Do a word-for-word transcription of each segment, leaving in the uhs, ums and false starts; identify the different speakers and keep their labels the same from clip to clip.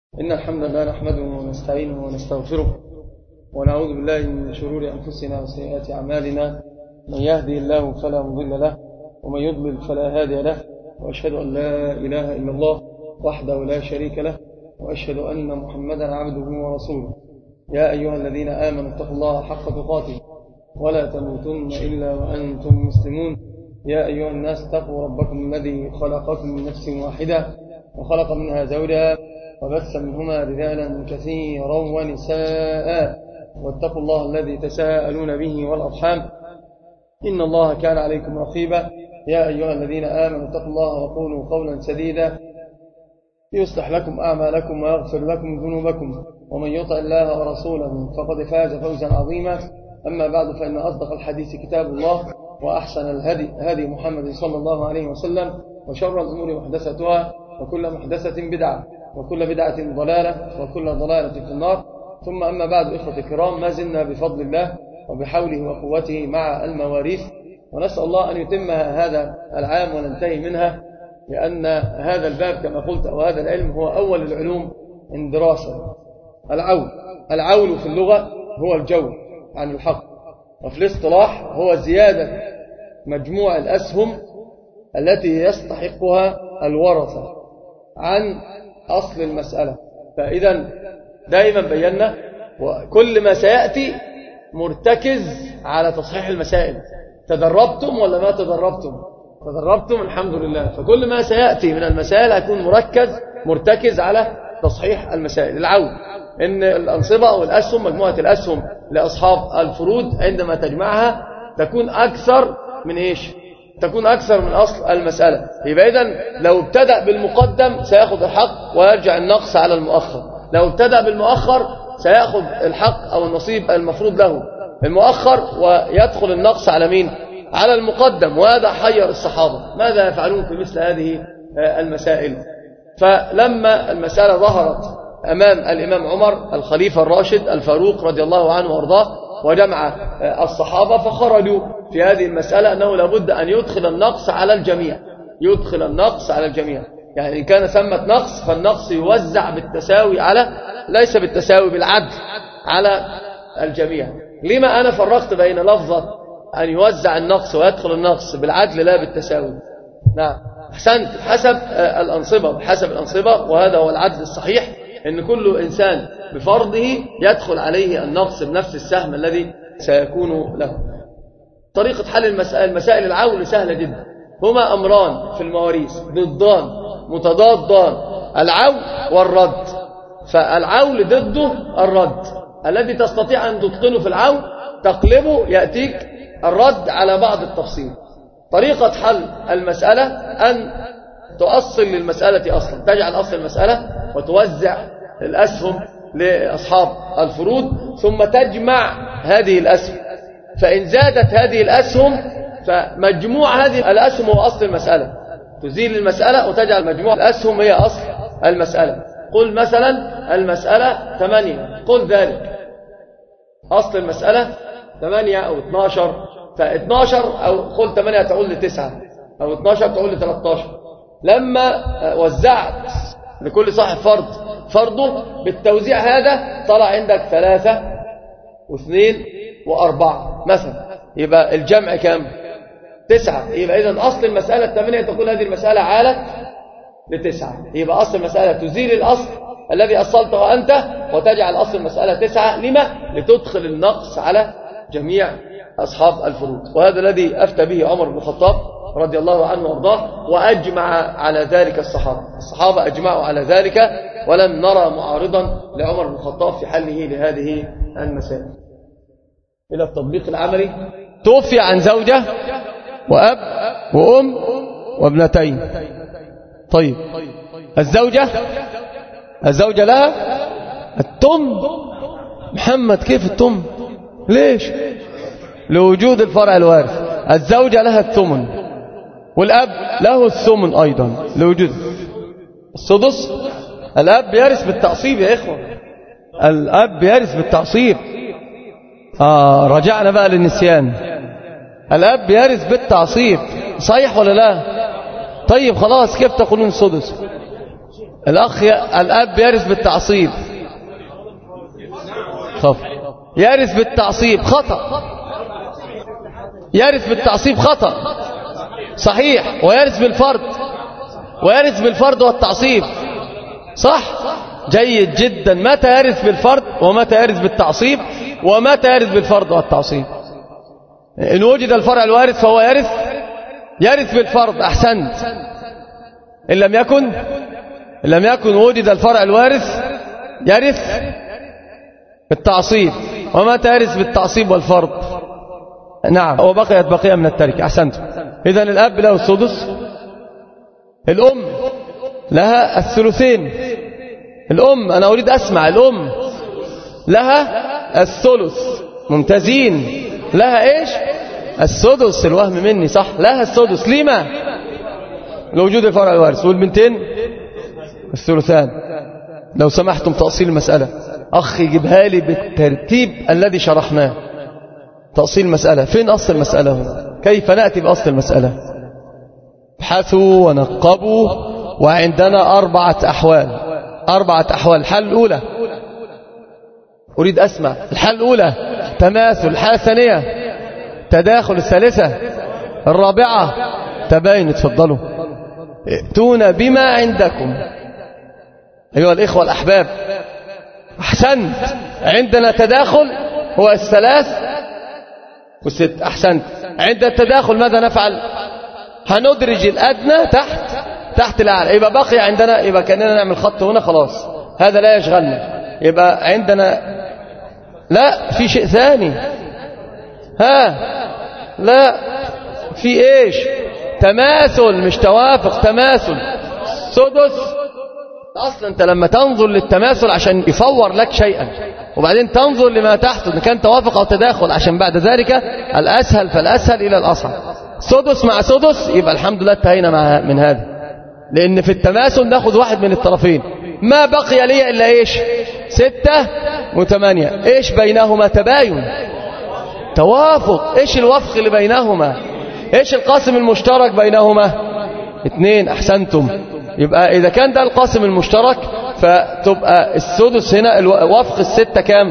Speaker 1: إن الحمد لله نحمده ونستعينه ونستغفره ونعوذ بالله من شرور أنفسنا وسيئات أعمالنا. من يهدي الله فلا مضل له ومن يضلل فلا هادي له، وأشهد أن لا إله إلا الله وحده لا شريك له، وأشهد أن محمدا عبده ورسوله. يا أيها الذين آمنوا اتقوا الله حق تقاته ولا تموتن إلا وأنتم مسلمون. يا أيها الناس اتقوا ربكم الذي خلقكم من نفس واحدة وخلق منها زوجها وبث منهما رجالا كثيرا ونساء، واتقوا الله الذي تساءلون به والأرحام إن الله كان عليكم رقيبا. يا أيها الذين آمنوا اتقوا الله وقولوا قولا سديدا يصلح لكم أعمالكم ويغفر لكم ذنوبكم، ومن يطع الله ورسوله فقد فاز فوزا عظيما. أما بعد، فإن أصدق الحديث كتاب الله، وأحسن الهدي هدي محمد صلى الله عليه وسلم، وشر الأمور محدثتها، وكل محدثة بدعة، وكل بدعة ضلالة، وكل ضلالة في النار. ثم أما بعد، إخوة الكرام، ما زلنا بفضل الله وبحوله وقوته مع المواريث، ونسأل الله أن يتم هذا العام وننتهي منها، لأن هذا الباب كما قلت أو هذا العلم هو أول العلوم من دراسة. العول العول في اللغة هو الجول عن الحق، وفي الاصطلاح هو زيادة مجموع الأسهم التي يستحقها الورثة عن أصل المسألة. فإذا دائما بينا وكل ما سيأتي مرتكز على تصحيح المسائل. تدربتم ولا ما تدربتم؟ تدربتم الحمد لله. فكل ما سيأتي من المسائل هيكون مركز مرتكز على تصحيح المسائل. العول إن الأنصبة أو الأسهم، مجموعة الأسهم لأصحاب الفروض عندما تجمعها تكون أكثر من إيش؟ تكون أكثر من أصل المسألة. يبقى إذن لو ابتدأ بالمقدم سيأخذ الحق ويرجع النقص على المؤخر، لو ابتدأ بالمؤخر سيأخذ الحق أو النصيب المفروض له المؤخر ويدخل النقص على مين؟ على المقدم. وهذا حير الصحابة، ماذا يفعلون في مثل هذه المسائل؟ فلما المسألة ظهرت أمام الإمام عمر الخليفة الراشد الفاروق رضي الله عنه وارضاه وجمع الصحابة، فخرجوا في هذه المسألة أنه لابد أن يدخل النقص على الجميع، يدخل النقص على الجميع. يعني إن كان ثمة نقص فالنقص يوزع بالتساوي على، ليس بالتساوي، بالعدل على الجميع. لما أنا فرقت بين لفظة أن يوزع النقص ويدخل النقص بالعدل لا بالتساوي؟ نعم، أحسنت، حسب الأنصبة، حسب الأنصبة، وهذا هو العدل الصحيح، إن كل إنسان بفرضه يدخل عليه النقص بنفس السهم الذي سيكون له. طريقة حل المسائل مسائل العول سهلة جدا. هما أمران في المواريث ضدان متضادان، العول والرد. فالعول ضده الرد، الذي تستطيع أن تتقنه في العول تقلبه يأتيك الرد على بعض التفصيل. طريقة حل المسألة أن تؤصل للمسألة أصلا، تجعل أصل المسألة وتوزع الأسهم لأصحاب الفروض، ثم تجمع هذه الأسهم. فإن زادت هذه الأسهم فمجموع هذه الأسهم هو أصل المسألة، تزيل المسألة وتجعل مجموع الأسهم هي أصل المسألة. قل مثلا المسألة ثمانية، قل ذلك أصل المسألة ثمانية أو اثناشر، فاثناشر أو قل ثمانية تعود لتسعة، أو اثناشر تعود لثلاثاشر. لما وزعت لكل صاحب فرض فرضه بالتوزيع هذا طلع عندك ثلاثة واثنين وأربعة مثلا، يبقى الجمع كام؟ تسعة. يبقى إذن أصل المسألة الثمانية تقول هذه المسألة عالت لتسعة. يبقى أصل المسألة تزيل الأصل الذي أصلته أنت وتجعل أصل المسألة تسعة. لما؟ لتدخل النقص على جميع أصحاب الفروض. وهذا الذي أفتى به عمر بن الخطاب رضي الله عنه وارضاه، وأجمع على ذلك الصحابة. الصحابة أجمعوا على ذلك، ولم نرى معارضا لعمر بن الخطاب في حله لهذه المسائل. إلى التطبيق العملي. توفي عن زوجة وأب وأم وابنتين. طيب الزوجة الزوجة لها التم. محمد كيف التم؟ ليش؟ لوجود الفرع الوارث. الزوجة لها الثمن، والأب له الثمن أيضا لوجود السدس. الأب يرث بالتعصيب يا إخوة، الأب يرث بالتعصيب. آه رجعنا بقى للنسيان. الأب يرث بالتعصيب، صحيح ولا لا؟ طيب خلاص، كيف تقولون السدس؟ الأخ ي... الأب يرث بالتعصيب خطأ. يرث بالتعصيب خطأ. يرث بالتعصيب خطأ صحيح. ويرث بالفرد، ويرث بالفرد والتعصيب صح. جيد جدا. متى يرث بالفرد ومتى يرث بالتعصيب ومتى يرث بالفرد والتعصيب؟ إن وجد الفرع الوارث فهو يرث يرث بالفرض. أحسنت. إن لم يكن إن لم يكن وجد الفرع الوارث يرث بالتعصيب. ومتى يرث بالتعصيب والفرض؟ نعم. وبقيت بقية من التركة. أحسنت. إذن الأب له السدس، الأم لها الثلثين. الأم أنا أريد أسمع. الأم لها الثلث. ممتازين. لها إيش؟ السدس. الوهم مني صح. لها السدس. لما؟ لوجود الفرع الوارث. والبنتين الثلثان. لو سمحتم تأصيل المسألة. أخي جيبها لي بالترتيب الذي شرحناه. تأصيل المسألة. فين أصل المسألة هنا؟ كيف نأتي بأصل المسألة؟ ابحثوا ونقبوا. وعندنا أربعة أحوال. أربعة أحوال. الحالة الأولى أريد أسمع. الحالة الأولى تماثل. الحالة الثانية تداخل. الثالثة الرابعة تباين. اتفضلوا ائتون بما عندكم أيها الإخوة الأحباب. أحسنت. عندنا تداخل هو الثلاث والست. أحسنت. عند التداخل ماذا نفعل؟ هندرج الأدنى تحت تحت الأعلى. يبقى بقي عندنا، يبقى كأننا نعمل خط هنا خلاص. هذا لا يشغلنا. يبقى عندنا لا في شيء ثاني. ها لا في ايش؟ تماثل مش توافق. تماثل. سدس. اصلا انت لما تنظر للتماثل عشان يفور لك شيئا، وبعدين تنظر لما تحت ان كان توافق او تداخل، عشان بعد ذلك الاسهل فالاسهل الى الاصعب. سدس مع سدس يبقى الحمد لله انتهينا مع من هذا. لان في التماثل ناخذ واحد من الطرفين. ما بقي لي الا ايش؟ ستة وثمانية. ايش بينهما؟ تباين. توافق. ايش الوفق اللي بينهما؟ ايش القاسم المشترك بينهما؟ اثنين. احسنتم. يبقى اذا كان ده القاسم المشترك فتبقى السدس هنا وفق الستة كام؟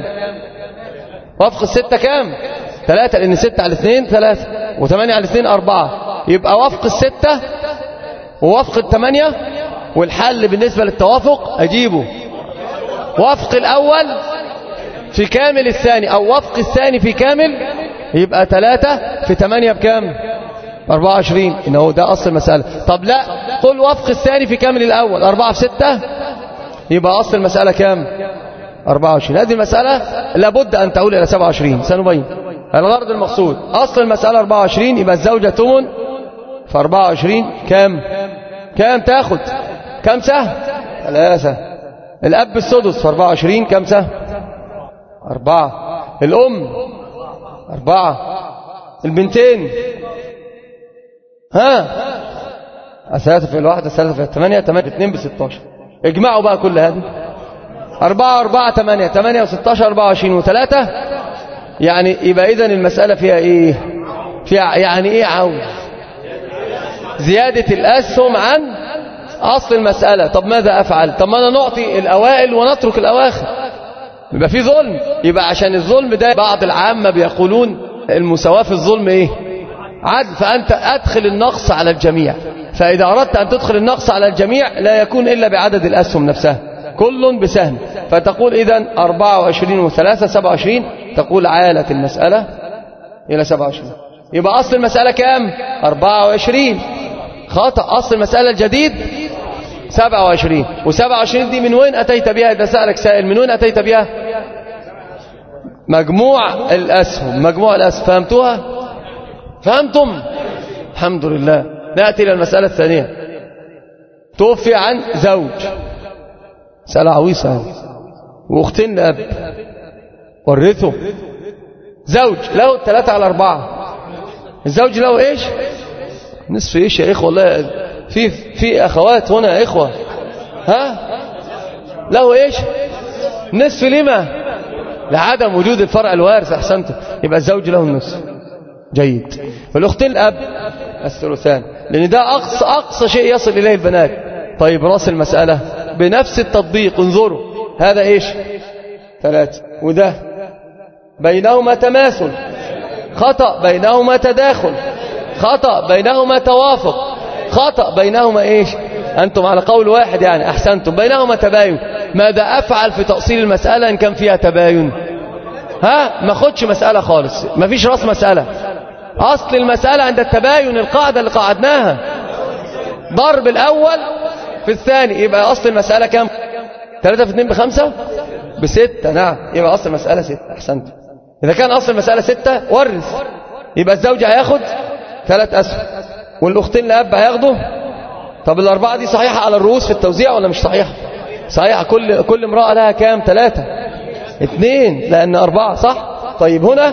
Speaker 1: وفق الستة كام؟ ثلاثة. لان ستة على اثنين ثلاثة، وثمانية على اثنين أربعة. يبقى وفق الستة ووفق الثمانية. والحل بالنسبة للتوافق أجيبه وفق الأول في كامل الثاني، أو وفق الثاني في كامل. يبقى ثلاثة في ثمانية بكام؟ أربعة وعشرين. إنه ده أصل المسألة. طب لا، قل وفق الثاني في كامل الأول. أربعة في ستة يبقى أصل المسألة كام؟ أربعة وعشرين. هذه المسألة لابد أن تعود إلى سبعة وعشرين. سنبين الغرض المقصود. أصل المسألة أربعة وعشرين. يبقى الزوجة تمن في أربعة وعشرين كام؟ كام تاخد؟ كم سهم؟ ثلاثة. الأب السدس في أربعة وعشرين كم سهم؟ أربعة. الأم أربعة. البنتين ها ثلاثة في الواحدة، ثلاثة في الثمانية، ثمانية اثنين بستاشر. اجمعوا بقى كل هذه. أربعة أربعة ثمانية، ثمانية وستاشر أربعة وعشرين وثلاثة. يعني يبقى إذن المسألة فيها إيه؟ فيها يعني إيه عون؟ زيادة الأسهم عن أصل المسألة. طب ماذا أفعل؟ طب ما أنا نعطي الأوائل ونترك الأواخر. يبقى في ظلم. يبقى عشان الظلم ده بعض العامة بيقولون المساواة في الظلم إيه؟ عدل. فأنت أدخل النقص على الجميع. فإذا أردت أن تدخل النقص على الجميع لا يكون إلا بعدد الأسهم نفسها، كل بسهم. فتقول إذن أربعة وعشرين وثلاثة سبعة وعشرين. تقول عالت المسألة إلى سبعة وعشرين. يبقى أصل المسألة كام؟ أربعة وعشرين. خطأ. أصل المسألة الجديد سبعة وعشرين. وسبعة وعشرين دي من وين أتيت بها؟ إذا سألك سائل من وين أتيت بها؟ مجموع الأسهم. مجموع الأسهم. فهمتوها؟ فهمتم؟ الحمد لله. نأتي إلى المسألة الثانية. توفي عن زوج. مسألة عويصة. وأختين لأب ورثه. زوج له ثلاثة على أربعة. الزوج له إيش؟ نصف. إيش يا إخوة؟ والله في في أخوات هنا يا إخوة. ها له إيش؟ نصف. لما؟ لعدم وجود الفرع الوارث. أحسنت. يبقى الزوج له النصف. جيد. والأختين الأب الثلثان، لأن ده أقصى أقصى شيء يصل إليه البنات. طيب رأس المسألة بنفس التطبيق انظروا هذا إيش ثلاثة، وده بينهما تماثل، خطأ بينهما تداخل، خطأ بينهما توافق، خطأ بينهما إيش، أنتم على قول واحد يعني أحسنتم، بينهما تباين. ماذا أفعل في تأصيل المسألة إن كان فيها تباين؟ ها ما خدش مسألة خالص، ما فيش رأس مسألة. أصل المسألة عند التباين القاعدة اللي قاعدناها ضرب الأول في الثاني، يبقى أصل المسألة كم؟ ثلاثة في اثنين بخمسة بستة. نعم يبقى أصل المسألة ستة. أحسنت. إذا كان أصل المسألة ستة ورث، يبقى الزوج هياخد ثلاث أسهم والأختين لأب هياخدوا. طب الأربعة دي صحيحة على الرؤوس في التوزيع ولا مش صحيحة؟ صحيحة. كل كل امرأة لها كام؟ ثلاثة اثنين لأن أربعة صح. طيب هنا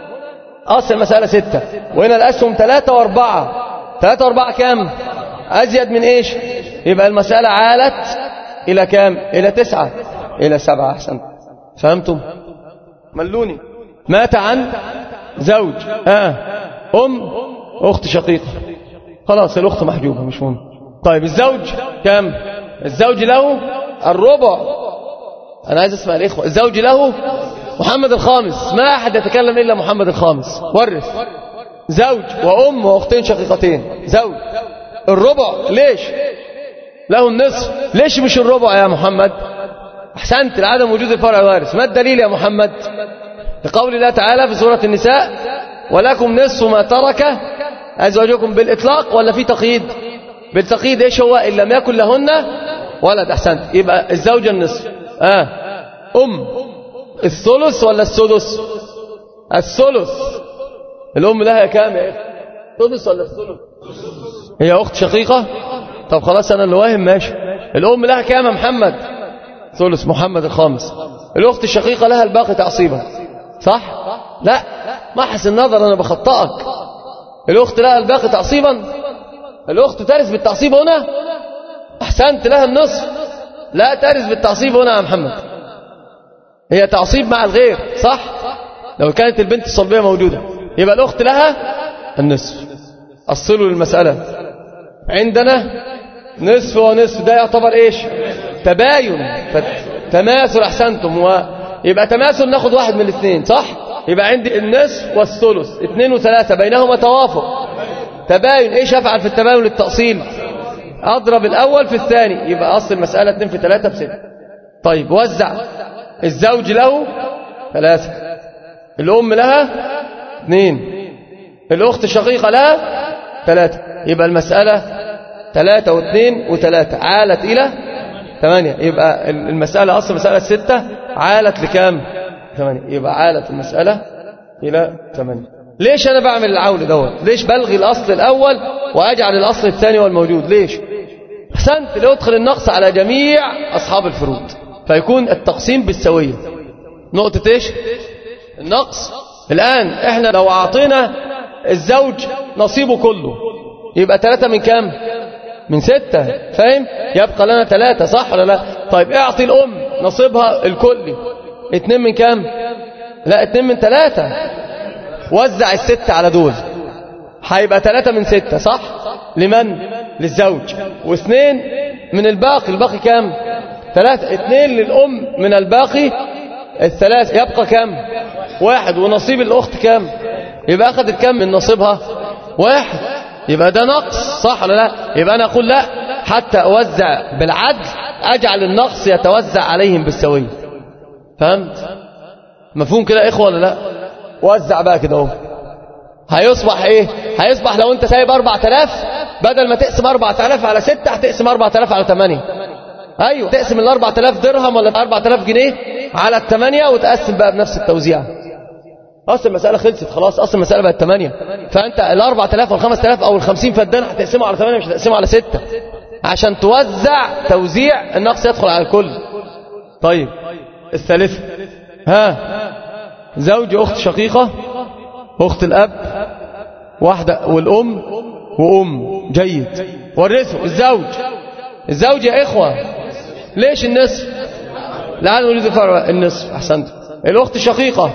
Speaker 1: أصل المسألة ستة وهنا الأسهم ثلاثة وأربعة. ثلاثة وأربعة كام؟ أزيد من إيش؟ يبقى المسألة عالت إلى كام؟ إلى تسعة، إلى سبعة. أحسن. فهمتم؟ ملوني. مات عن زوج آه. أم أخت شقيقة، خلاص الأخت محجوبة مش مهم. طيب الزوج كام؟ الزوج له الربع. أنا عايز أسمع الإخوة. الزوج له محمد الخامس، ما أحد يتكلم إلا محمد الخامس. ورث زوج وأم وأختين شقيقتين. زوج الربع. ليش له النصف؟ ليش مش الربع يا محمد؟ أحسنت، لعدم وجود الفرع الوارث. ما الدليل يا محمد؟ لقول الله تعالى في سورة النساء ولكم نصف ما ترك أزواجكم بالإطلاق ولا في تقييد؟ بالتقييد. إيش هو؟ إن لم يكن لهن ولد. أحسنت. يبقى الزوجة النصف. آه. أم الثلث ولا السدس؟ الثلث. الأم لها كام يا إخوة؟ الثلث ولا الثلث؟ هي أخت شقيقة. طب خلاص أنا اللي واهم ماشي. الأم لها كام يا محمد؟ ثلث محمد الخامس. الأخت الشقيقة لها الباقي تعصيبا صح؟ لا ما حس النظر أنا بخطأك. الأخت لها الباقي تعصيبا. الأخت ترث بالتعصيب هنا. أحسنت، لها النصف. لا ترث بالتعصيب هنا يا محمد، هي تعصيب مع الغير صح؟ لو كانت البنت الصلبية موجودة يبقى الأخت لها النصف. أصلوا للمسألة عندنا نصف ونصف، ده يعتبر إيش؟ تباين، تماثل. أحسنتم. ويبقى تماثل ناخد واحد من الاثنين صح؟ يبقى عندي النصف والثلث، اثنين وثلاثة بينهما توافق. تباين. إيش أفعل في التباين للتأصيل؟ أضرب الأول في الثاني، يبقى أصل المسألة اثنين في ثلاثة بستة. طيب وزع. الزوج له ثلاثة، الأم لها اثنين، الأخت الشقيقة لها ثلاثة. يبقى المسألة ثلاثة واثنين وثلاثة عالت إلى ثمانية. يبقى المسألة أصل المسألة ستة عالت لكام؟ ثمانية. يبقى عالت المسألة إلى ثمانية. ليش أنا بعمل العول دوت؟ ليش بلغي الأصل الأول وأجعل الأصل الثاني والموجود؟ ليش؟ أحسنت، لو يدخل النقص على جميع أصحاب الفروض فيكون التقسيم بالسوية. نقطة إيش؟ النقص. الآن إحنا لو أعطينا الزوج نصيبه كله يبقى ثلاثة من كام؟ من ستة. فاهم؟ يبقى لنا ثلاثة صح ولا لا؟ طيب اعطي الأم نصيبها الكلي اثنين من كام؟ لا اثنين من ثلاثة. وزع الستة على دول هيبقى ثلاثة من ستة صح؟ لمن؟ للزوج. واثنين من الباقي. الباقي كام؟ ثلاثة. اثنين للأم من الباقي الثلاث، يبقى كام؟ واحد. ونصيب الأخت كام؟ يبقى أخذت كام من نصيبها؟ واحد. يبقى ده نقص صح ولا لا؟ يبقى أنا أقول لا، حتى أوزع بالعدل أجعل النقص يتوزع عليهم بالسوية. فهمت؟ مفهوم كده إخوة ولا لا؟ وزع بقى كده اهو. هيصبح ايه؟ هيصبح لو انت سايب أربعة آلاف بدل ما تقسم أربعة آلاف على ستة هتقسم أربعة آلاف على ثمانية. ايوه تقسم ال أربعة آلاف درهم ولا أربعة آلاف جنيه على الثمانية وتقسم بقى بنفس التوزيع. اصل المسألة خلصت خلاص، اصل المسألة بقت ثمانية. فانت ال أربعة آلاف وال خمسة آلاف او ال خمسين فدان هتقسمه على ثمانية مش هتقسمه على ستة عشان توزع توزيع النقص يدخل على الكل. طيب الثالثة ها زوج أخت شقيقة، أخت الأب واحدة، والأم وأم. جيد. ورثوا الزوج. الزوج يا إخوة ليش النصف؟ لعل نريد الفرع. النصف. أحسنتم. الأخت الشقيقة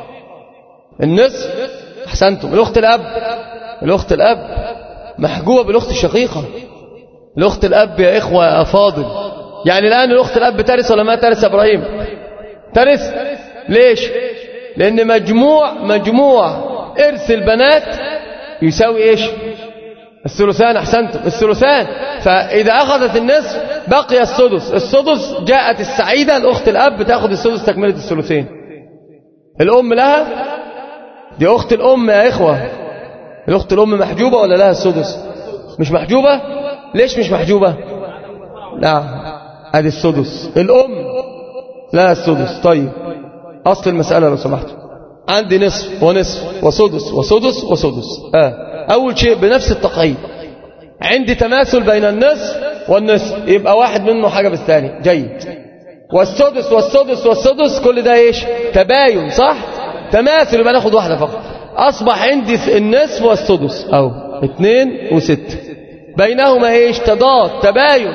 Speaker 1: النصف. أحسنتم. الأخت الأب. الأخت الأب محجوبة بالأخت الشقيقة. الأخت الأب يا إخوة يا أفاضل يعني الآن الأخت الأب ترث ولا ما ترث يا إبراهيم؟ ترث. ليش؟ لأن مجموع مجموع إرث البنات يساوي إيش؟ الثلثان. أحسنتم، الثلثان. فإذا أخذت النصف بقي السدس. السدس جاءت السعيدة الأخت الأب تأخذ السدس تكملة الثلثين. الأم لها، دي أخت الأم يا إخوة، الأخت الأم محجوبة ولا لها السدس؟ مش محجوبة. ليش مش محجوبة؟ لا، هذه السدس. الأم لها السدس. طيب أصل المسألة لو سمحت، عندي نصف ونصف وسدس وسدس وسدس. آه. أول شيء بنفس التقعيد، عندي تماثل بين النصف والنصف، يبقى واحد منه حاجة بالثاني. جيد. والسدس والسدس والسدس كل ده ايش؟ تباين، صح؟ تماثل، يبقى ناخد واحدة فقط. أصبح عندي النصف والسدس أو اثنين وستة، بينهما ايش؟ تضاد، تباين،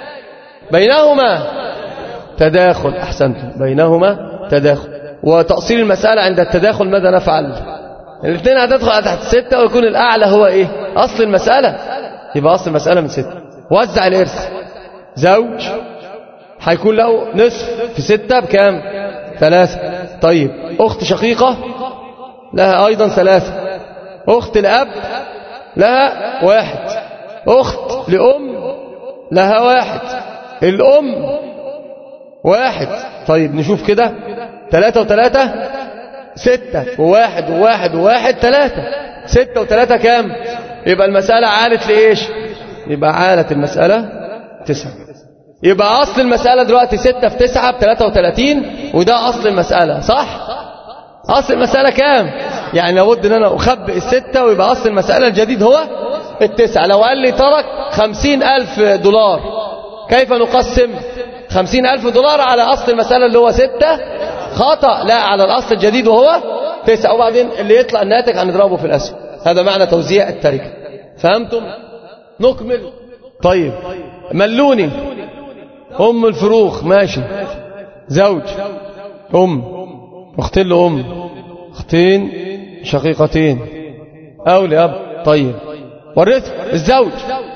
Speaker 1: بينهما تداخل. أحسنتم، بينهما تداخل. وتأصيل المسألة عند التداخل ماذا نفعل؟ الاثنين هتدخل تحت ستة ويكون الأعلى هو إيه؟ أصل المسألة. يبقى أصل المسألة من ستة. وزع الإرث. زوج هيكون له نصف في ستة بكام؟ ثلاثة. طيب أخت شقيقة لها أيضا ثلاثة. أخت الأب لها واحد. أخت لأم لها واحد. الأم واحد. طيب نشوف كده، ثلاثة وثلاثة ستة، وواحد وواحد وواحد ثلاثة. ستة وثلاثة كام؟ يبقى المسألة عالت لإيش؟ يبقى عالت المسألة تسعة. يبقى أصل المسألة دلوقتي ستة في تسعة بثلاثة وثلاثين، وده أصل المسألة، صح؟ أصل المسألة كام؟ يعني لابد أن أنا أخبئ الستة ويبقى أصل المسألة الجديد هو التسعة. لو قال لي ترك خمسين ألف دولار، كيف نقسم خمسين ألف دولار على أصل المسألة اللي هو ستة؟ خطأ. لا، على الأصل الجديد وهو تسعة، وبعدين اللي يطلع الناتج هنضربه في الأسهم. هذا معنى توزيع التركة. فهمتم؟ نكمل. طيب ملوني. أم الفروخ، ماشي. زوج، أم، أختين لأم، أختين شقيقتين أو لأب. طيب والرث الزوج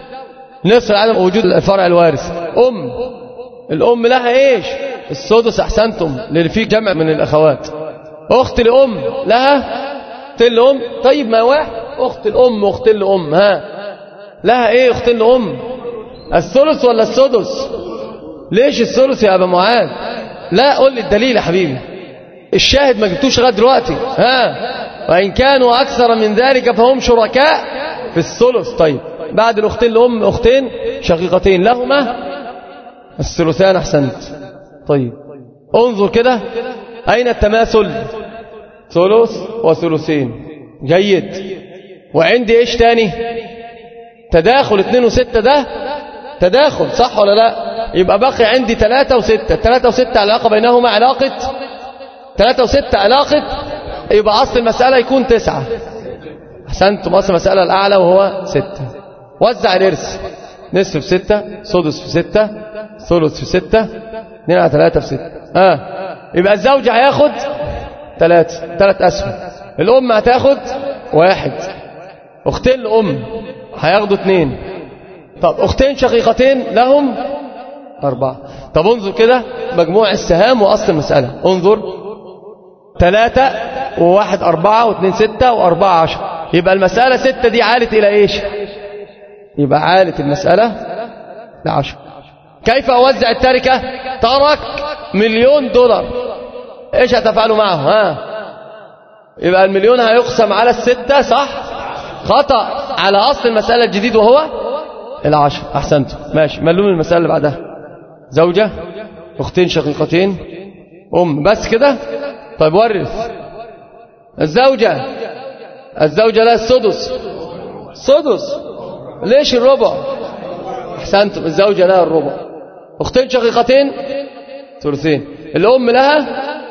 Speaker 1: نصف عدم وجود الفرع الوارث. أم، الأم لها إيش؟ السدس. أحسنتم، لأن في جمع من الأخوات. أخت لأم لها أختين لأم. طيب ما واحد، أخت الأم وأختين لأم، ها لها إيه أختين لأم؟ الثلث ولا السدس؟ ليش الثلث يا أبا معاذ؟ لا، قول لي الدليل يا حبيبي. الشاهد ما جبتوش لغايه دلوقتي. ها، وإن كانوا أكثر من ذلك فهم شركاء في الثلث. طيب بعد الأختين لأم أختين شقيقتين لهما الثلثان. أحسنت. طيب انظر كده، أين التماثل؟ ثلث وثلثين. جيد. وعندي إيش تاني؟ تداخل. اثنين وستة ده تداخل، صح ولا لا؟ يبقى باقي عندي ثلاثة وستة. ثلاثة وستة علاقة بينهما علاقة ثلاثة وستة علاقة، يبقى أصل المسألة يكون تسعة. أحسنتم، أصل المسألة الأعلى وهو ستة. وزع الإرث. نصف في ستة، سدس في ستة، ثلث في ستة، اثنين على ثلاثة في ستة. آه. يبقى الزوج هياخد ثلاثة، ثلاث أسهم. الأم هتاخد واحد. أختين الأم هياخدوا اثنين. طب أختين شقيقتين لهم أربعة. طب انظر كده مجموع السهام وأصل المسألة. انظر، ثلاثة وواحد أربعة واثنين ستة وأربعة عشر. يبقى المسألة ستة دي عالت إلى إيش؟ يبقى عالت المسألة لعشر. كيف أوزع التركة؟ ترك مليون دولار، إيش هتفعلوا معه؟ ها، يبقى المليون هيقسم على الستة، صح؟ خطأ، على أصل المسألة الجديد وهو العشر. أحسنتم، ماشي. ملون المسألة اللي بعدها. زوجة، أختين شقيقتين، أم، بس كده. طيب ورث. الزوجة الزوجة لها السدس. سدس. ليش الربع؟ أحسنتم، الزوجة لها الربع. أختين شقيقتين ثلثين. الأم لها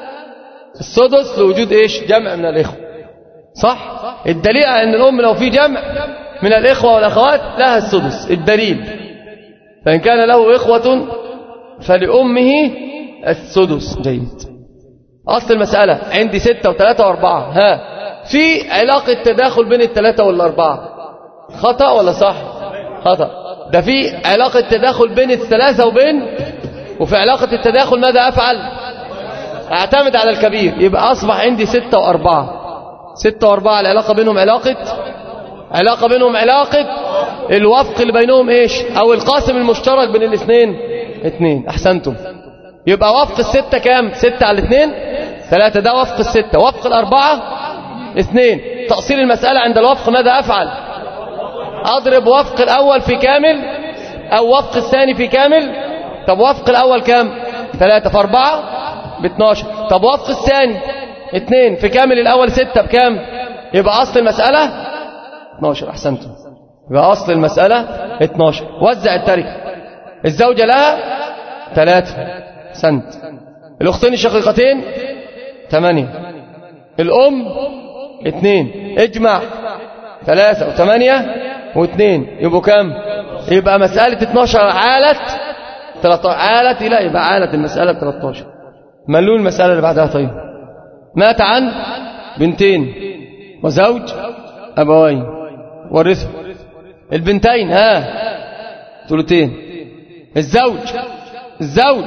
Speaker 1: السدس لوجود إيش؟ جمع من الإخوة، صح؟ الدليل على أن الأم لو في جمع من الإخوة والأخوات لها السدس. الدليل فإن كان له إخوة فلأمه السدس. جيد. أصل المسألة عندي ستة وثلاثة وأربعة. ها، في علاقة تداخل بين الثلاثة والأربعة، خطأ ولا صح؟ خطأ. ده في علاقة تداخل بين الثلاثة وبين وفي علاقة التداخل ماذا أفعل؟ أعتمد على الكبير. يبقى أصبح عندي ستة وأربعة. ستة وأربعة العلاقة بينهم علاقة علاقة بينهم علاقة الوفق اللي بينهم إيش؟ أو القاسم المشترك بين الاثنين اثنين. أحسنتم. يبقى وفق الستة كام؟ ستة على الاثنين ثلاثة. ده وفق الستة. وفق الأربعة اثنين. تأصيل المسألة عند الوفق ماذا أفعل؟ أضرب وفق الأول في كامل أو وفق الثاني في كامل. طب وفق الأول كام؟ ثلاثة في أربعة باثناشر. طب وفق الثاني اثنين في كامل الأول ستة بكام؟ يبقى أصل المسألة اثناشر. أحسنتم. يبقى أصل المسألة اثناشر. وزع التركة. الزوجة لها ثلاثة. أحسنت. الأختين الشقيقتين ثمانية. الأم اثنين. اجمع ثلاثة وثمانية واثنين يبقوا كام؟ يبقى مسألة اثناشر عالت ثلاثة عشر. عالت إلى يبقى عالت المسألة ثلاثة عشر. ملون المسألة اللي بعدها. طيب مات عن بنتين وزوج أبوين ورثوا. البنتين ها ثلثين. الزوج الزوج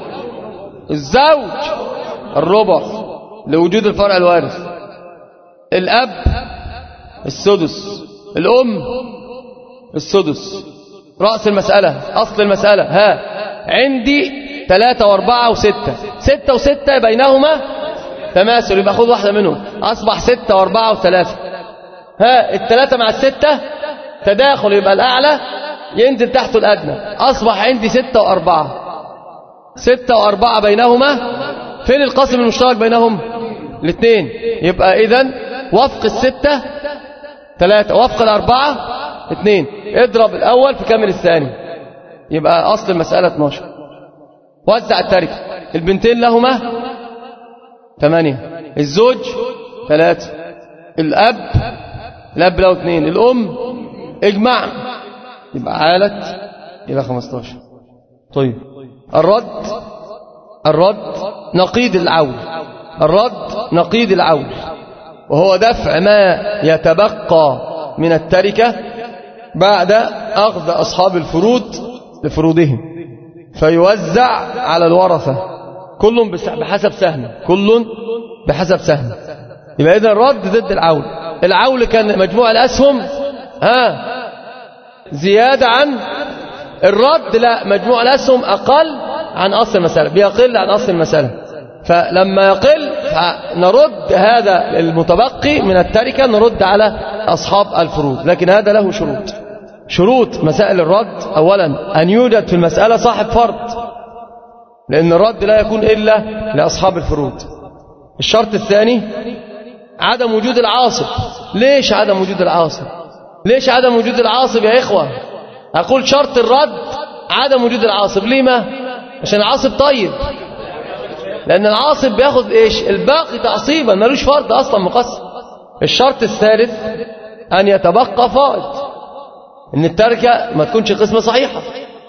Speaker 1: الزوج الربع لوجود الفرع الوارث. الأب السدس. الأم السدس. رأس المسألة أصل المسألة ها عندي ثلاثة وأربعة وستة. ستة وستة بينهما تماثل. يبقى خذ واحدة منهم. أصبح ستة وأربعة وثلاثة. ها الثلاثة مع الستة تداخل. يبقى الأعلى ينزل تحته الأدنى. أصبح عندي ستة وأربعة. ستة وأربعة بينهما فين القاسم المشترك بينهم؟ الاثنين. يبقى إذن وفق الستة ثلاثة. وفق الأربعة اثنين. اضرب الأول في كامل الثاني. يبقى أصل المسألة اثناشر. وزع التركة. البنتين لهما ثمانية. الزوج ثلاثة. الأب الأب له اثنين. الأم اجمع يبقى عالت إلى خمستاشر. طيب الرد الرد نقيض العول. الرد نقيض العول وهو دفع ما يتبقى من التركة بعد أخذ أصحاب الفروض لفروضهم فيوزع على الورثة كل بحسب سهم. كل بحسب سهم. يبقى إذن الرد ضد العول. العول كان مجموع الأسهم ها زيادة عن الرد. لا مجموع الأسهم أقل عن أصل المسألة. بيقل عن أصل المسألة. فلما يقل نرد هذا المتبقي من التركة نرد على أصحاب الفروض. لكن هذا له شروط. شروط مسائل الرد أولا أن يوجد في المسألة صاحب فرض لأن الرد لا يكون إلا لأصحاب الفروض. الشرط الثاني عدم وجود العاصب. ليش عدم وجود العاصب؟ ليش عدم وجود العاصب يا إخوة؟ أقول شرط الرد عدم وجود العاصب. ليه ما؟ عشان العاصب طيب. لأن العاصب بياخذ إيش؟ الباقي تعصيبا ملوش فرض أصلا مقسم. الشرط الثالث أن يتبقى فائض. إن التركة ما تكونش قسمة صحيحة.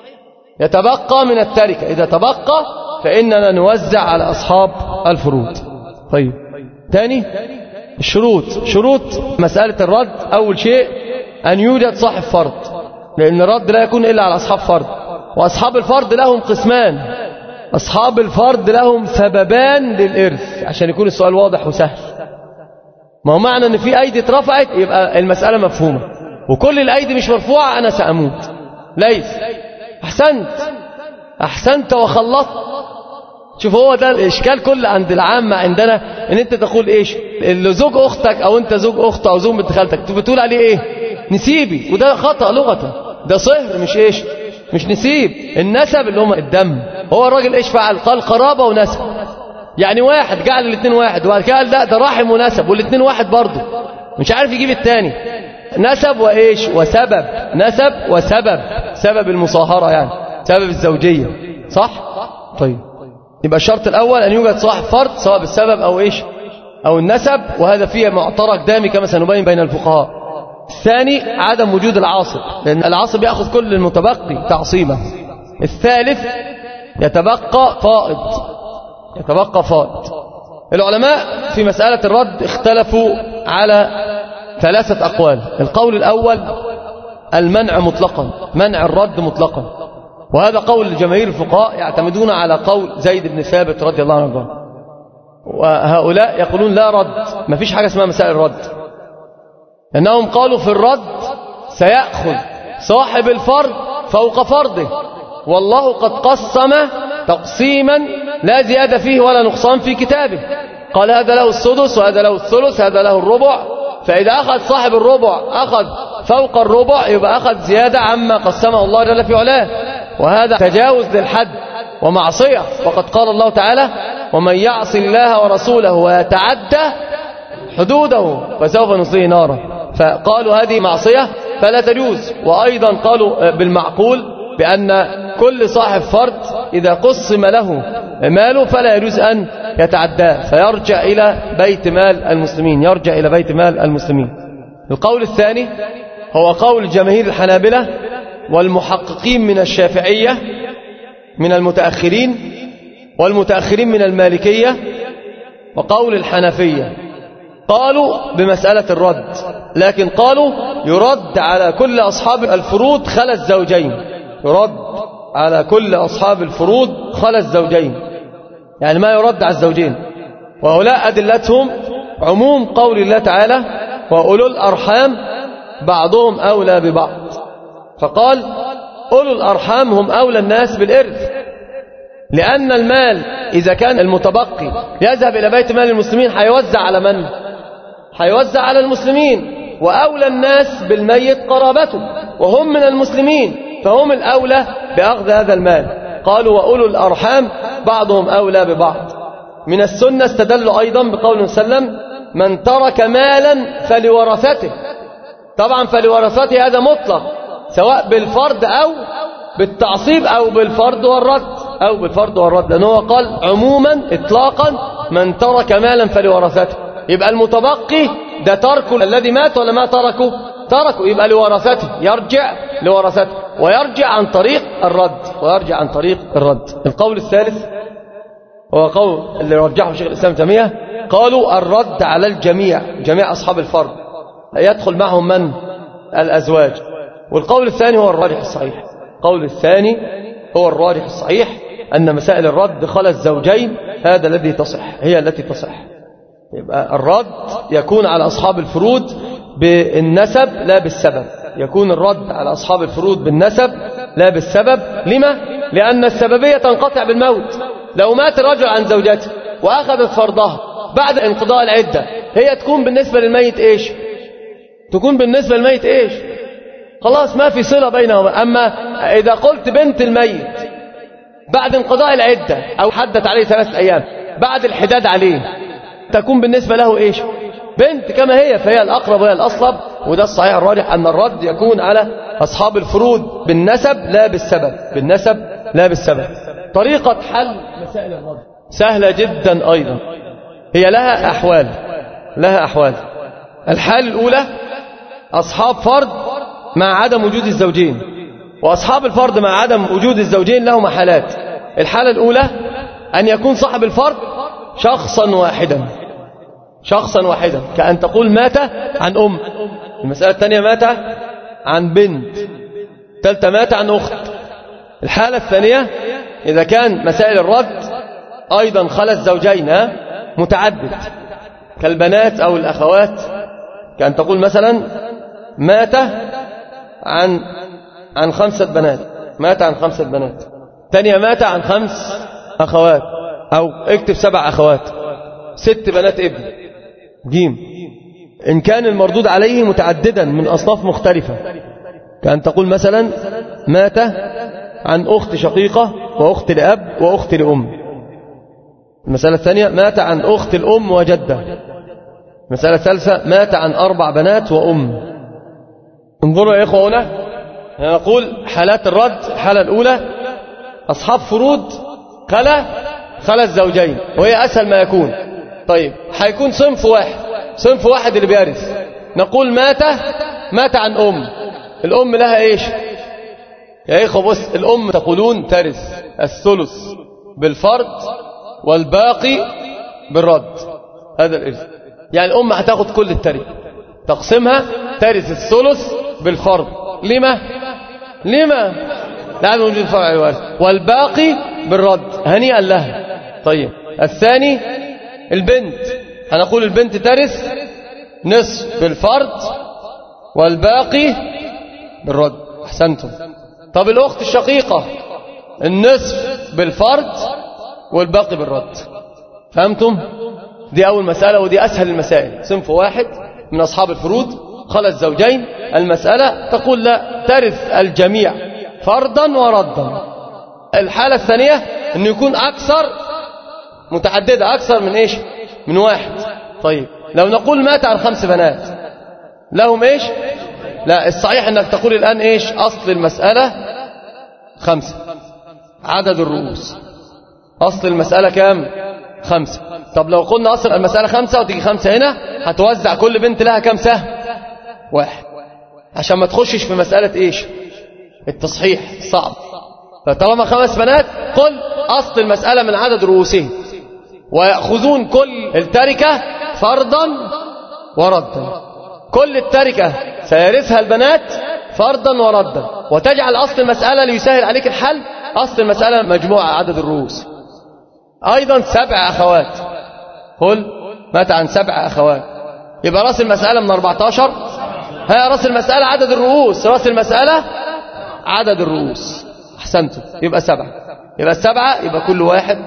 Speaker 1: يتبقى من التركة. إذا تبقى فإننا نوزع على أصحاب الفروض. طيب ثاني الشروط. شروط مسألة الرد أول شيء أن يوجد صاحب فرض لأن الرد لا يكون إلا على أصحاب فرض. وأصحاب الفرض لهم قسمان. أصحاب الفرض لهم سببان للإرث عشان يكون السؤال واضح وسهل. ما هو معنى أن في أيدي اترفعت يبقى المسألة مفهومة. وكل الأيدي مش مرفوعة أنا سأموت. ليس. أحسنت أحسنت وخلصت. شوف هو ده الإشكال كل عند العامة عندنا ان انت تقول ايش اللي زوج اختك او انت زوج اخت او زوج بنت خالتك بتقول عليه ايه نسيبي. وده خطأ لغة. ده صهر مش ايش مش نسيب. النسب اللي هم الدم. هو الراجل ايش فعل؟ قال قرابة ونسب. يعني واحد جعل الاثنين واحد وبعد كده قال لا ده رحم ونسب والاثنين واحد برضه مش عارف يجيب الثاني. نسب وايش وسبب. نسب وسبب. سبب المصاهرة يعني سبب الزوجية. صح؟ طيب يبقى الشرط الأول أن يوجد صاحب فرض سواء بالسبب أو إيش أو النسب. وهذا فيه معترك دامي كما سنبين بين الفقهاء. الثاني عدم وجود العاصب لأن العاصب يأخذ كل المتبقي تعصيبا. الثالث يتبقى فائض. يتبقى فائض. العلماء في مسألة الرد اختلفوا على ثلاثة أقوال. القول الأول المنع مطلقا. منع الرد مطلقا وهذا قول جماهير الفقهاء يعتمدون على قول زيد بن ثابت رضي الله عنه، وهؤلاء يقولون لا رد، ما فيش حاجة اسمها مسائل الرد، لأنهم قالوا في الرد سيأخذ صاحب الفرض فوق فرضه، والله قد قسم تقسيما لا زيادة فيه ولا نقصان في كتابه، قال هذا له السدس وهذا له الثلث هذا له الربع، فإذا أخذ صاحب الربع أخذ فوق الربع يبقى أخذ زيادة عما قسمه الله جل في علاه، وهذا تجاوز للحد ومعصية، وقد قال الله تعالى ومن يعص الله ورسوله ويتعدى حدوده فسوف نصليه نارا، فقالوا هذه معصية فلا تجوز. وأيضا قالوا بالمعقول بأن كل صاحب فرد إذا قسم له ماله فلا يجوز أن يتعداه فيرجع إلى بيت مال المسلمين، يرجع إلى بيت مال المسلمين. القول الثاني هو قول جماهير الحنابلة والمحققين من الشافعية من المتأخرين، والمتأخرين من المالكية، وقول الحنفية. قالوا بمسألة الرد، لكن قالوا يرد على كل أصحاب الفروض خلا الزوجين، يرد على كل أصحاب الفروض خلا الزوجين، يعني ما يرد على الزوجين. وهؤلاء أدلتهم عموم قول الله تعالى وأولو الأرحام بعضهم أولى ببعض، فقال أولو الأرحام هم أولى الناس بالإرث، لأن المال إذا كان المتبقي يذهب إلى بيت مال المسلمين هيوزع على من؟ هيوزع على المسلمين، وأولى الناس بالميت قرابته وهم من المسلمين، فهم الأولى بأخذ هذا المال. قالوا وأولو الأرحام بعضهم أولى ببعض. من السنة استدلوا أيضا بقول سلم من ترك مالا فلورثته، طبعا فلورثته هذا مطلق سواء بالفرض أو بالتعصيب أو بالفرض والرد أو بالفرض والرد، لأنه قال عموما إطلاقا من ترك مالا فلورثته، يبقى المتبقي ده تركه الذي مات ولا ما تركه؟ تركه، يبقى لورثته، يرجع لورثته ويرجع عن طريق الرد ويرجع عن طريق الرد. القول الثالث هو قول اللي رجحه شيخ الإسلام تيمية، قالوا الرد على الجميع، جميع أصحاب الفرض يدخل معهم من؟ الأزواج. والقول الثاني هو الراجح الصحيح، القول الثاني هو الراجح الصحيح أن مسائل الرد خلا الزوجين هذا الذي تصح، هي التي تصح. يبقى الرد يكون على أصحاب الفروض بالنسب لا بالسبب، يكون الرد على أصحاب الفروض بالنسب لا بالسبب. لما؟ لأن السببية تنقطع بالموت. لو مات الرجل عن زوجته وأخذت فرضها بعد انقضاء العدة، هي تكون بالنسبة للميت إيش؟ تكون بالنسبة للميت إيش؟ خلاص ما في صلة بينهما. أما إذا قلت بنت الميت بعد انقضاء العدة أو حدت عليه ثلاثة أيام بعد الحداد عليه، تكون بالنسبة له إيش؟ بنت كما هي، فهي الأقرب وهي الأصلب. وده الصحيح الراجح أن الرد يكون على أصحاب الفروض بالنسب لا بالسبب، بالنسب لا بالسبب. طريقة حل مسائل الرد سهلة جدا أيضا، هي لها أحوال، لها أحوال. الحال الأولى أصحاب فرض مع عدم وجود الزوجين، وأصحاب الفرض مع عدم وجود الزوجين لهم حالات. الحالة الأولى أن يكون صاحب الفرض شخصا واحدا، شخصا واحدا، كأن تقول مات عن أم. المسألة الثانية مات عن بنت. الثالثة مات عن أخت. الحالة الثانية إذا كان مسائل الرد أيضا خلا الزوجين متعدد كالبنات أو الأخوات، كأن تقول مثلا مات عن عن خمسة بنات، مات عن خمسة بنات. ثانية مات عن خمس أخوات، أو اكتب سبع أخوات، ست بنات ابن جيم. إن كان المردود عليه متعددا من أصناف مختلفة، كأن تقول مثلا مات عن أخت شقيقة وأخت لأب وأخت لأم. المسألة الثانية مات عن أخت الأم وجدة. المسألة الثالثة مات عن أربع بنات وأم. انظروا يا إخوة هنا نقول حالات الرد. الحالة الأولى أصحاب فروض خلا خلا الزوجين، وهي أسهل ما يكون. طيب هيكون صنف واحد، صنف واحد اللي بيرث. نقول مات مات عن أم. الأم لها إيش يا إخوة؟ بص، الأم تقولون ترث الثلث بالفرض والباقي بالرد، هذا الإرث. يعني الأم هتاخد كل الترث، تقسمها ترث الثلث بالفرض. لما؟ لما؟ لعدم وجود الفرع الوارث، والباقي بالرد هنيئا لها. طيب الثاني البنت، هنقول البنت ترث نصف بالفرض والباقي بالرد. أحسنتم. طب الأخت الشقيقة النصف بالفرض والباقي بالرد. فهمتم؟ دي أول مسألة ودي أسهل المسائل. صنف واحد من أصحاب الفروض خلت زوجين، المسألة تقول لا، ترث الجميع فرضا وردا. الحالة الثانية أن يكون أكثر متعددة، أكثر من إيش؟ من واحد. طيب لو نقول مات عن خمس بنات لهم إيش؟ لا، الصحيح أنك تقول الآن إيش؟ أصل المسألة خمسة، عدد الرؤوس أصل المسألة كام؟ خمسة. طب لو قلنا أصل المسألة خمسة وتيجي خمسة هنا، هتوزع كل بنت لها كام سهم؟ واحد، عشان ما تخشش في مسألة إيش؟ التصحيح صعب. فطالما خمس بنات قل أصل المسألة من عدد رؤوسهم، ويأخذون كل التركة فرضا وردا. كل التركة سيرثها البنات فرضا وردا، وتجعل أصل المسألة ليسهل عليك الحل أصل المسألة مجموعة عدد الرؤوس. أيضا سبع أخوات، قل مات عن سبع أخوات، يبقى رأس المسألة من أربعة عشر. ها رأس المسألة عدد الرؤوس، رأس المسألة عدد الرؤوس. أحسنتم. يبقى سبعة، يبقى السبعة يبقى كل واحد،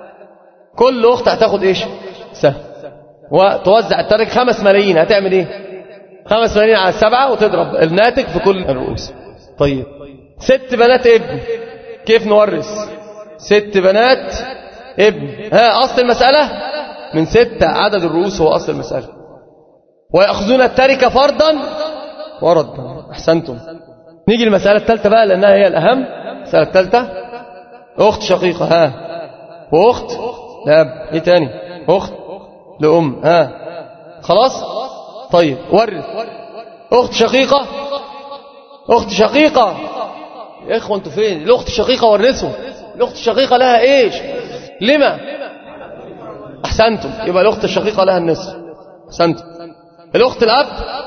Speaker 1: كل أخت هتاخد إيش؟ سهم، وتوزع الترك خمس ملايين. هتعمل إيه؟ خمس ملايين على السبعة وتضرب الناتج في كل الرؤوس. طيب ست بنات ابن، كيف نورث ست بنات ابن؟ ها أصل المسألة من ستة، عدد الرؤوس هو أصل المسألة، ويأخذون التركة فرضا وردا. أحسنتم. نيجي المسألة الثالثة بقى لأنها هي الأهم. المسألة الثالثة أخت شقيقة، ها وأخت لأب، إيه تاني؟ أخت لأم، ها خلاص. طيب ورث أخت شقيقة، أخت شقيقة يا إخوة أنتوا فين؟ الأخت الشقيقة ورثوا. الأخت الشقيقة لها إيش؟ لما؟ أحسنتم. يبقى الأخت الشقيقة لها النصف. أحسنتم. الأخت الأب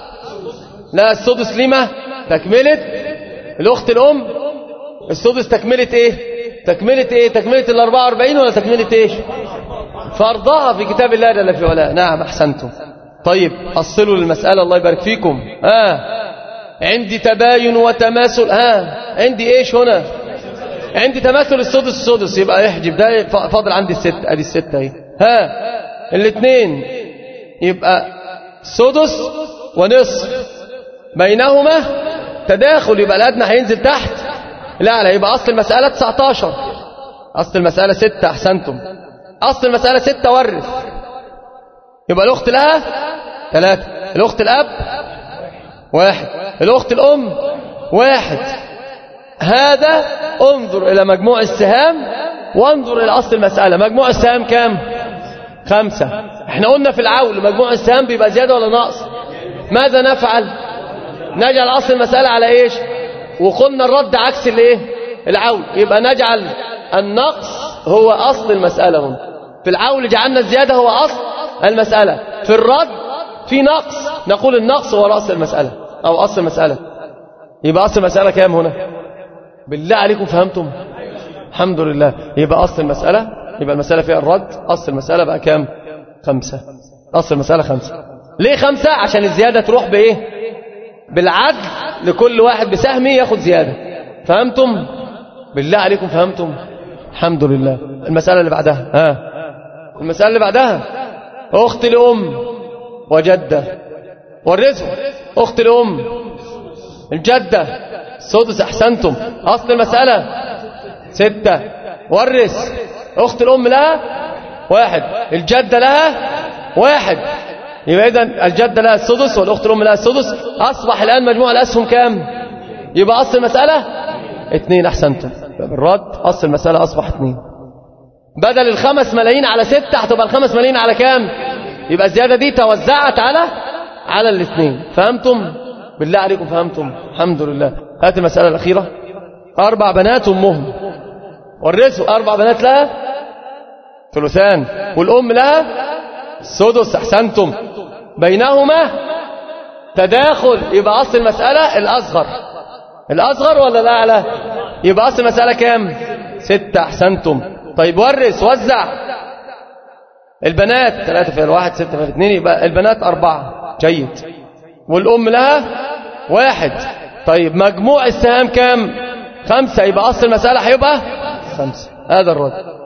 Speaker 1: لها السدس. لما؟ تكملة الأخت الأم السدس. تكملة إيه؟ تكملة إيه؟ تكملة الأربعة وأربعين ولا تكملة إيش؟ فرضها في كتاب الله جل في علاه. نعم أحسنتم. طيب أصلوا للمسألة الله يبارك فيكم. ها عندي تباين وتماثل. ها عندي إيش هنا؟ عندي تماثل السدس السدس، يبقى احجب ده فاضل عندي الست، ادي الستة اهي. ها الاثنين يبقى سدس ونصف، بينهما تداخل، يبقى الادنى هينزل تحت لا لا، يبقى اصل المسألة تسعة عشر، اصل المسألة ستة. احسنتم. اصل المسألة ستة ورث، يبقى الاخت لها ثلاثة، الاخت الاب واحد، الاخت الام واحد. هذا انظر إلى مجموع السهام وانظر إلى أصل المسألة. مجموع السهام كام؟ خمسة. احنا قلنا في العول مجموع السهام بيبقى زيادة ولا نقص؟ ماذا نفعل؟ نجعل أصل المسألة على إيش؟ وقلنا الرد عكس الإيه؟ العول، يبقى نجعل النقص هو أصل المسألة. هم في العول جعلنا الزيادة هو أصل المسألة، في الرد في نقص نقول النقص هو رأس المسألة أو أصل المسألة. يبقى أصل المسألة كام هنا؟ بالله عليكم فهمتم؟ الحمد لله. يبقى أصل المسألة، يبقى المسألة فيها الرد، أصل المسألة بقى كام؟ خمسة. أصل المسألة خمسة. ليه خمسة؟ عشان الزيادة تروح بإيه؟ بالعدل، لكل واحد بسهمه ياخد زيادة. فهمتم؟ بالله عليكم فهمتم؟ الحمد لله. المسألة اللي بعدها، ها المسألة اللي بعدها أخت لأم وجدة ورثوا. أخت لأم الجدة سدس. أحسنتم. أصل المسألة ستة ورث. أخت الأم لها واحد، الجدة لها واحد، يبقى إذن الجدة لها السدس والأخت الأم لها السدس. أصبح الآن مجموع الأسهم كام؟ يبقى أصل المسألة اثنين. أحسنتم. بالرد أصل المسألة أصبح اثنين، بدل الخمس ملايين على ستة هتبقى الخمس ملايين على كام؟ يبقى الزيادة دي توزعت على على الاثنين. فهمتم؟ بالله عليكم فهمتم؟ الحمد لله. هات المسألة الأخيرة. أربع بنات أمهم ورثوا. أربع بنات لها ثلثان والأم لها سدس. أحسنتم. بينهما تداخل، يبقى أصل المسألة الأصغر. الأصغر ولا الأعلى؟ يبقى أصل المسألة كام؟ ستة. أحسنتم. طيب ورث وزع. البنات ثلاثة في الواحد ستة في الاثنين، يبقى البنات أربعة. جيد. والأم لها واحد. طيب مجموع السهام كام؟ خمسة. يبقى أصل المسألة هيبقى خمسة. هذا الرد.